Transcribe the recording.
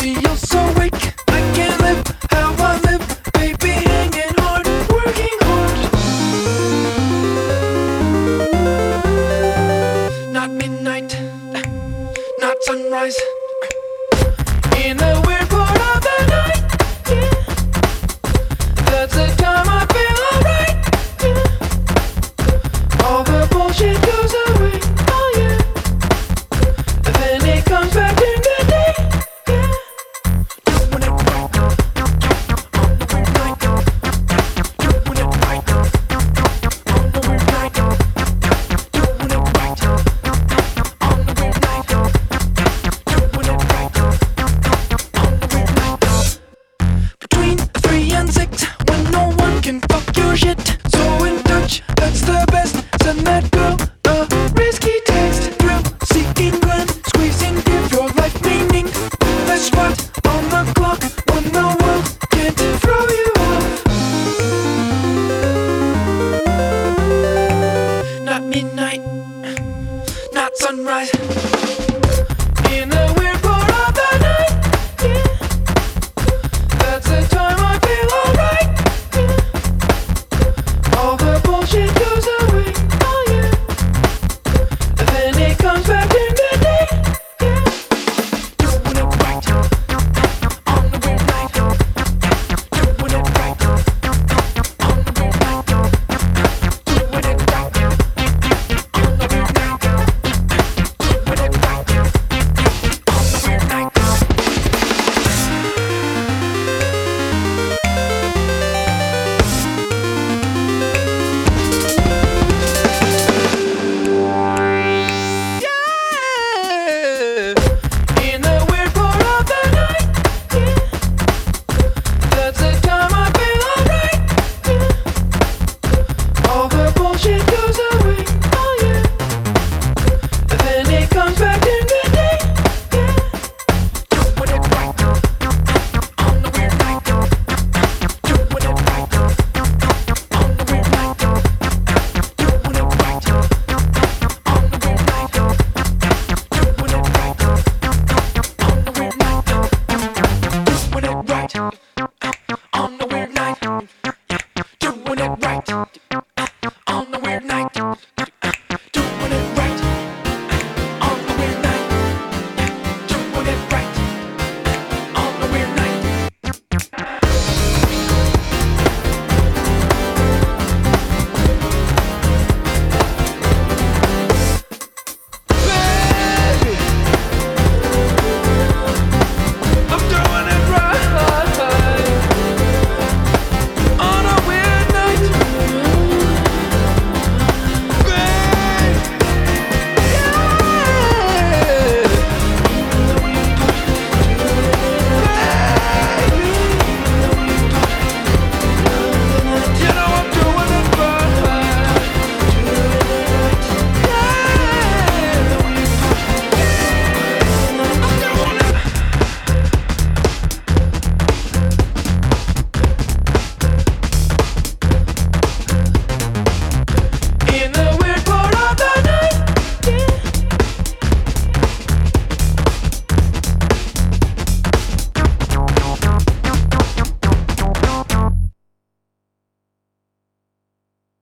feel so weak. I can't live how I live, baby, hanging hard, working hard. Not midnight, not sunrise. In a weird part of the night, yeah. That's the time I feel alright, yeah. All the bullshit goes away, oh yeah. Then it comes back in the day, yeah. Doing it right, on the weird night. Doing it right, on the weird night. Doing it right, on the weird night. Doing it right, on the weird night. Between 3 and 6, when no one can fuck your shit. So in touch, that's the best. Send that girl a risky text. Thrill seeking gland, squeezing, give your life meaning. Let's what on the clock.